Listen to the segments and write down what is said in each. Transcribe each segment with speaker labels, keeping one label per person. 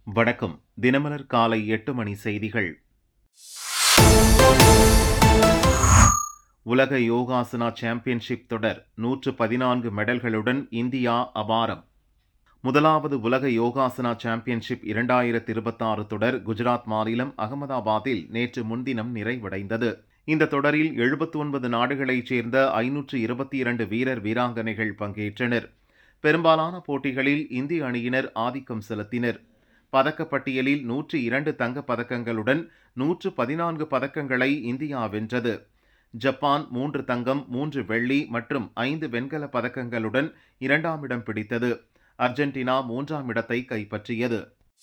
Speaker 1: வணக்கம். தினமலர் காலை 8 மணி செய்திகள். உலக யோகாசனா சாம்பியன்ஷிப் தொடர் 114 மெடல்களுடன் இந்தியா அபாரம். முதலாவது உலக யோகாசனா சாம்பியன்ஷிப் 2026 தொடர் குஜராத் மாநிலம் அகமதாபாத்தில் நேற்று முன்தினம் நிறைவடைந்தது. இந்த தொடரில் 79 நாடுகளைச் சேர்ந்த 522 வீரர் வீராங்கனைகள் பங்கேற்றனர். பெரும்பாலான போட்டிகளில் இந்திய அணியினர் ஆதிக்கம் செலுத்தினர். பதக்கப்பட்டியலில் 102 தங்கப் பதக்கங்களுடன் 114 பதக்கங்களை இந்தியா வென்றது. ஜப்பான் 3 தங்கம், 3 வெள்ளி மற்றும் 5 வெண்கல பதக்கங்களுடன் 2ஆம் இடம் பிடித்தது. அர்ஜென்டினா 3ஆம் இடத்தை கைப்பற்றியது.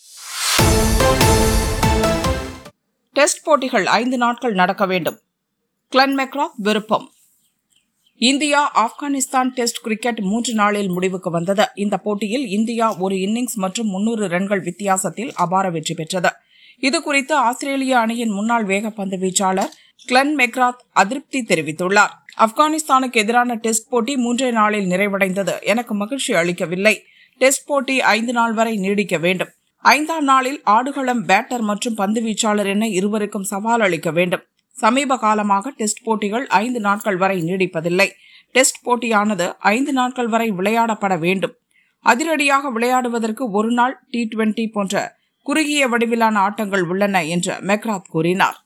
Speaker 2: டெஸ்ட் போட்டிகள் 5 நாட்கள் நடக்க வேண்டும். கிளென் மெக்ராத் விருப்பம். இந்தியா ஆப்கானிஸ்தான் டெஸ்ட் கிரிக்கெட் 3 நாளில் முடிவுக்கு வந்தது. இந்த போட்டியில் இந்தியா ஒரு இன்னிங்ஸ் மற்றும் 300 ரன்கள் வித்தியாசத்தில் அபார வெற்றி பெற்றது. இதுகுறித்து ஆஸ்திரேலிய அணியின் முன்னாள் வேகப்பந்து வீச்சாளர் கிளென் மெக்ராத் அதிருப்தி தெரிவித்துள்ளார். ஆப்கானிஸ்தானுக்கு எதிரான டெஸ்ட் போட்டி 3 நாளில் நிறைவடைந்தது. எனக்கு மகிழ்ச்சி அளிக்கவில்லை. டெஸ்ட் போட்டி 5 நாள் வரை நீடிக்க வேண்டும். 5ஆம் நாளில் ஆடுகளம், பேட்டர் மற்றும் பந்து வீச்சாளர் என இருவருக்கும் சவால் அளிக்க வேண்டும். சமீப காலமாக டெஸ்ட் போட்டிகள் 5 நாட்கள் வரை நீடிப்பதில்லை. டெஸ்ட் போட்டியானது 5 நாட்கள் வரை விளையாடப்பட வேண்டும். அதிரடியாக விளையாடுவதற்கு ஒரு நாள் T20 போன்ற குறுகிய வடிவிலான ஆட்டங்கள் உள்ளன என்று மெக்ராத் கூறினார்.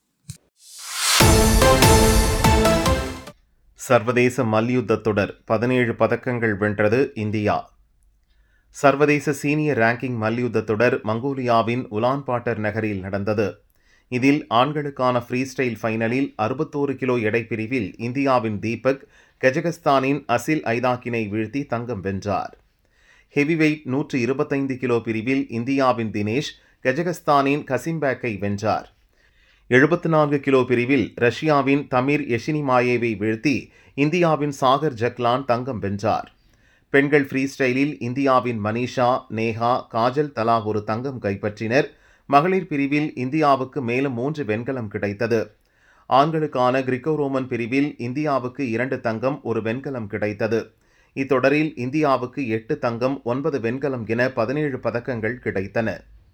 Speaker 1: சர்வதேச மல்யுத்த தொடர் 17 பதக்கங்கள் வென்றது இந்தியா. சர்வதேச சீனியர் ரேங்கிங் மல்யுத்த தொடர் மங்கோலியாவின் உலான்பாட்டர் நகரில் நடந்தது. இதில் ஆண்களுக்கான ஃப்ரீ ஸ்டைல் ஃபைனலில் 61 கிலோ எடை பிரிவில் இந்தியாவின் தீபக் கஜகஸ்தானின் அசில் ஐதாக்கினை வீழ்த்தி தங்கம் வென்றார். ஹெவிவெயிட் 125 கிலோ பிரிவில் இந்தியாவின் தினேஷ் கஜகஸ்தானின் கசிம்பேக்கை வென்றார். 74 கிலோ பிரிவில் ரஷ்யாவின் தமிர் எஷினிமாயேவை வீழ்த்தி இந்தியாவின் சாகர் ஜக்லான் தங்கம் வென்றார். பெண்கள் ஃப்ரீ ஸ்டைலில் இந்தியாவின் மனிஷா, நேஹா, காஜல் தலா ஒரு தங்கம் கைப்பற்றினர். மகளிர் பிரிவில் இந்தியாவுக்கு மேலும் 3 வெண்கலம் கிடைத்தது. ஆண்களுக்கான கிரிக்கோ ரோமன் பிரிவில் இந்தியாவுக்கு 2 தங்கம், 1 வெண்கலம் கிடைத்தது. இத்தொடரில் இந்தியாவுக்கு 8 தங்கம், 9 வெண்கலம் என 17 பதக்கங்கள் கிடைத்தன.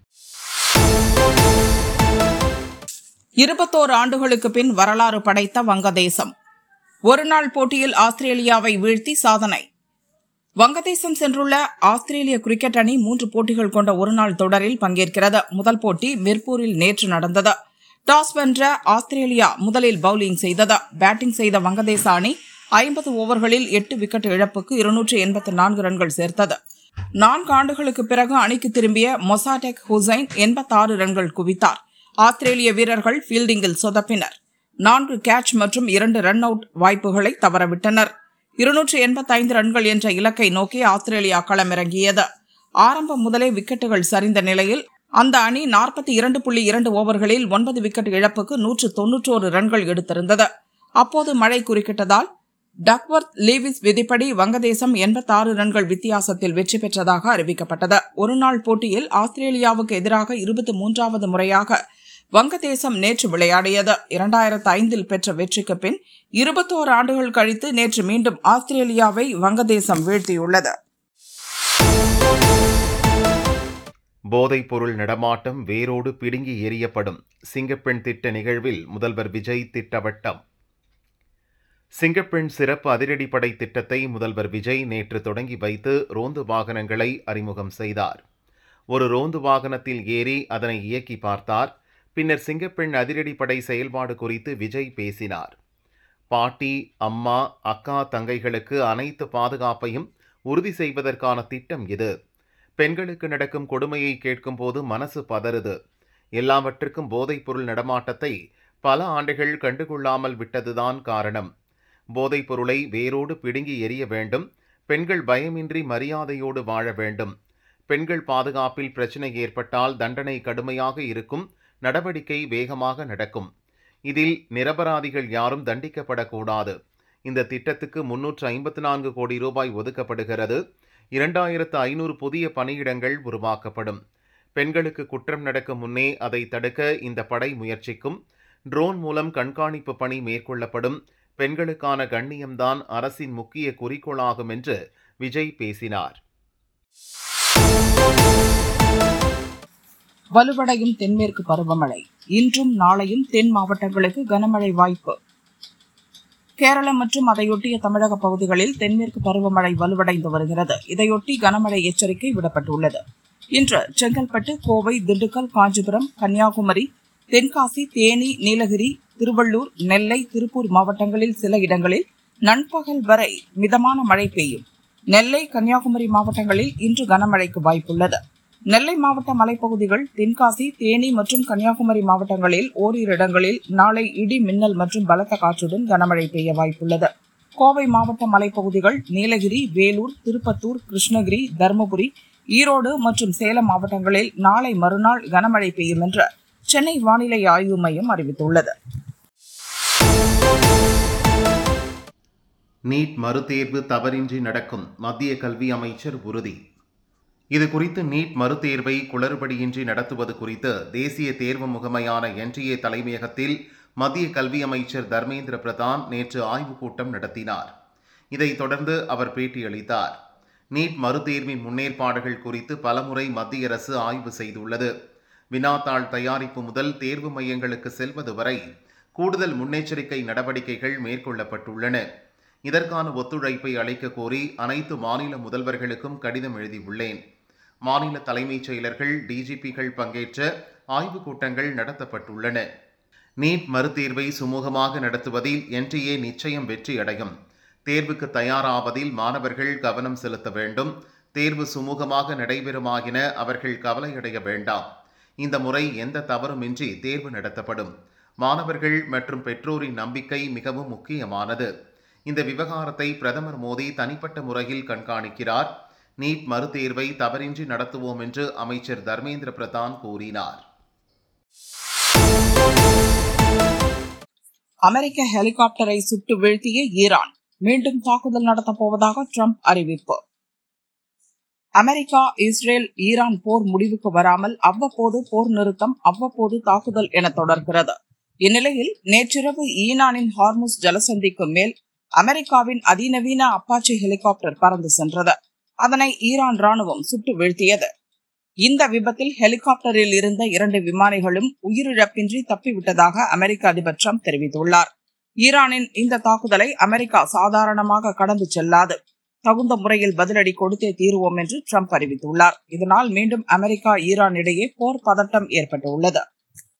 Speaker 2: 21 ஆண்டுகளுக்கு பின் வரலாறு படைத்த வங்கதேசம். ஒருநாள் போட்டியில் ஆஸ்திரேலியாவை வீழ்த்தி சாதனை. வங்கதேசம் சென்றுள்ள ஆஸ்திரேலிய கிரிக்கெட் அணி 3 போட்டிகள் கொண்ட ஒருநாள் தொடரில் பங்கேற்கிறது. முதல் போட்டி மிர்பூரில் நேற்று நடந்தது. டாஸ் வென்ற ஆஸ்திரேலியா முதலில் பவுலிங் செய்தது. பேட்டிங் செய்த வங்கதேச அணி 50 ஓவர்களில் 8 விக்கெட் இழப்புக்கு 284 ரன்கள் சேர்த்தது. 4 ஆண்டுகளுக்கு பிறகு அணிக்கு திரும்பிய மொசாடெக் ஹுசைன் 86 ரன்கள் குவித்தார். ஆஸ்திரேலிய வீரர்கள் ஃபீல்டிங்கில் சொதப்பினர். 4 கேட்ச் மற்றும் 2 ரன் அவுட் வாய்ப்புகளை தவறவிட்டனர். 285 ரன்கள் என்ற இலக்கை நோக்கி ஆஸ்திரேலியா களமிறங்கியது. ஆரம்பம் முதலே விக்கெட்டுகள் சரிந்த நிலையில் அந்த அணி 42.2 ஓவர்களில் 9 விக்கெட் இழப்புக்கு 191 ரன்கள் எடுத்திருந்தது. அப்போது மழை குறுக்கிட்டதால் டக்வர்த் லீவிஸ் விதிப்படி வங்கதேசம் 86 ரன்கள் வித்தியாசத்தில் வெற்றி பெற்றதாக அறிவிக்கப்பட்டது. ஒருநாள் போட்டியில் ஆஸ்திரேலியாவுக்கு எதிராக 23வது முறையாக வங்கதேசம் நேற்று விளையாடியது. 2005இல் பெற்ற வெற்றிக்கு பின் 21 ஆண்டுகள் கழித்து நேற்று மீண்டும் ஆஸ்திரேலியாவை வங்கதேசம் வீழ்த்தியுள்ளது.
Speaker 1: போதைப் பொருள் நடமாட்டம் வேரோடு பிடுங்கி எறியப்படும். சிங்கப்பெண் திட்ட நிகழ்வில் முதல்வர் விஜய் திட்டவட்டம். சிங்கப்பெண் சிறப்பு அதிரடிப்படை திட்டத்தை முதல்வர் விஜய் நேற்று தொடங்கி வைத்து ரோந்து வாகனங்களை அறிமுகம் செய்தார். ஒரு ரோந்து வாகனத்தில் ஏறி அதனை இயக்கி பார்த்தார். பின்னர் சிங்கப்பெண் அதிரடிப்படை செயல்பாடு குறித்து விஜய் பேசினார். பாட்டி, அம்மா, அக்கா, தங்கைகளுக்கு அனைத்து பாதுகாப்பையும் உறுதி செய்வதற்கான திட்டம் இது. பெண்களுக்கு நடக்கும் கொடுமையை கேட்கும் போது மனசு பதறுது. எல்லாவற்றுக்கும் போதைப் பொருள் நடமாட்டத்தை பல ஆண்டுகள் கண்டுகொள்ளாமல் விட்டதுதான் காரணம். போதைப் பொருளை வேரோடு பிடுங்கி எறிய வேண்டும். பெண்கள் பயமின்றி மரியாதையோடு வாழ வேண்டும். பெண்கள் பாதுகாப்பில் பிரச்சினை ஏற்பட்டால் தண்டனை கடுமையாக இருக்கும். நடவடிக்கை வேகமாக நடக்கும். இதில் நிரபராதிகள் யாரும் தண்டிக்கப்படக்கூடாது. இந்த திட்டத்துக்கு 354 கோடி ரூபாய் ஒதுக்கப்படுகிறது. 2500 புதிய பணியிடங்கள் உருவாக்கப்படும். பெண்களுக்கு குற்றம் நடக்கும் முன்னே அதை தடுக்க இந்த படை முயற்சிக்கும். ட்ரோன் மூலம் கண்காணிப்பு பணி மேற்கொள்ளப்படும். பெண்களுக்கான கண்ணியம்தான் அரசின் முக்கிய குறிக்கோளாகும் என்று விஜய் பேசினார்.
Speaker 2: வலுவடையும் தென்மேற்கு பருவமழை. இன்றும் நாளையும் தென் மாவட்டங்களுக்கு கனமழை வாய்ப்பு. கேரளம் மற்றும் அதையொட்டிய தமிழக பகுதிகளில் தென்மேற்கு பருவமழை வலுவடைந்து வருகிறது. இதையொட்டி கனமழை எச்சரிக்கை விடப்பட்டுள்ளது. இன்று செங்கல்பட்டு, கோவை, திண்டுக்கல், காஞ்சிபுரம், கன்னியாகுமரி, தென்காசி, தேனி, நீலகிரி, திருவள்ளூர், நெல்லை, திருப்பூர் மாவட்டங்களில் சில இடங்களில் நண்பகல் வரை மிதமான மழை பெய்யும். நெல்லை, கன்னியாகுமரி மாவட்டங்களில் இன்று கனமழைக்கு வாய்ப்புள்ளது. நெல்லை மாவட்ட மலைப்பகுதிகள், தென்காசி, தேனி மற்றும் கன்னியாகுமரி மாவட்டங்களில் ஓரிரு இடங்களில் நாளை இடி, மின்னல் மற்றும் பலத்த காற்றுடன் கனமழை பெய்ய வாய்ப்புள்ளது. கோவை மாவட்ட மலைப்பகுதிகள், நீலகிரி, வேலூர், திருப்பத்தூர், கிருஷ்ணகிரி, தருமபுரி, ஈரோடு மற்றும் சேலம் மாவட்டங்களில் நாளை மறுநாள் கனமழை பெய்யும் என்று சென்னை வானிலை ஆய்வு மையம் அறிவித்துள்ளது.
Speaker 1: நீட் மறுதேர்வு தவறின்றி நடக்கும், மத்திய கல்வி அமைச்சர் உறுதி. இதுகுறித்து நீட் மறுதேர்வை குளறுபடியின்றி நடத்துவது குறித்து தேசிய தேர்வு முகமையான NTA தலைமையகத்தில் மத்திய கல்வி அமைச்சர் தர்மேந்திர பிரதான் நேற்று ஆய்வுக் கூட்டம் நடத்தினார். இதைத் தொடர்ந்து அவர் பேட்டியளித்தார். நீட் மறுதேர்வின் முன்னேற்பாடுகள் குறித்து பலமுறை மத்திய அரசு ஆய்வு செய்துள்ளது. வினாத்தாள் தயாரிப்பு முதல் தேர்வு மையங்களுக்கு செல்வது வரை கூடுதல் முன்னெச்சரிக்கை நடவடிக்கைகள் மேற்கொள்ளப்பட்டுள்ளன. இதற்கான ஒத்துழைப்பை அளிக்க கோரி அனைத்து மாநில முதல்வர்களுக்கும் கடிதம் எழுதியுள்ளேன். மாநில தலைமைச் செயலர்கள், DGPகள் பங்கேற்ற ஆய்வுக் கூட்டங்கள் நடத்தப்பட்டுள்ளன. நீட் மறுதேர்வை சுமூகமாக நடத்துவதில் NTA நிச்சயம் வெற்றி அடையும். தேர்வுக்கு தயாராவதில் மாணவர்கள் கவனம் செலுத்த வேண்டும். தேர்வு சுமூகமாக நடைபெறுமாயின அவர்கள் கவலையடைய வேண்டாம். இந்த முறை எந்த தவறுமின்றி தேர்வு நடத்தப்படும். மாணவர்கள் மற்றும் பெற்றோரின் நம்பிக்கை மிகவும் முக்கியமானது. இந்த விவகாரத்தை பிரதமர் மோடி தனிப்பட்ட முறையில் கண்காணிக்கிறார். நீட் மறுதேர்வை தவறின்றி நடத்துவோம் என்று அமைச்சர் தர்மேந்திர பிரதான் கூறினார்.
Speaker 2: அமெரிக்க ஹெலிகாப்டரை சுட்டு வீழ்த்திய ஈரான் மீண்டும் தாக்குதல் நடத்தப் போவதாக ட்ரம்ப் அறிவிப்பு. அமெரிக்கா, இஸ்ரேல், ஈரான் போர் முடிவுக்கு வராமல் அவ்வப்போது போர் நிறுத்தம், அவ்வப்போது தாக்குதல் என தொடர்கிறது. இந்நிலையில் நேற்றிரவு ஈரானின் ஹார்முஸ் ஜலசந்திக்கு மேல் அமெரிக்காவின் அதிநவீன அப்பாச்சி ஹெலிகாப்டர் பறந்து சென்றது. அதனை ஈரான் ராணுவம் சுட்டு வீழ்த்தியது. இந்த விபத்தில் ஹெலிகாப்டரில் இருந்த 2 விமானிகளும் உயிரிழப்பின்றி தப்பிவிட்டதாக அமெரிக்க அதிபர் ட்ரம்ப் தெரிவித்துள்ளார். ஈரானின் இந்த தாக்குதலை அமெரிக்கா சாதாரணமாக கடந்து செல்லாது, தகுந்த முறையில் பதிலடி கொடுத்தே தீருவோம் என்று ட்ரம்ப் அறிவித்துள்ளார். இதனால் மீண்டும் அமெரிக்கா, ஈரான் இடையே போர் பதட்டம் ஏற்பட்டுள்ளது.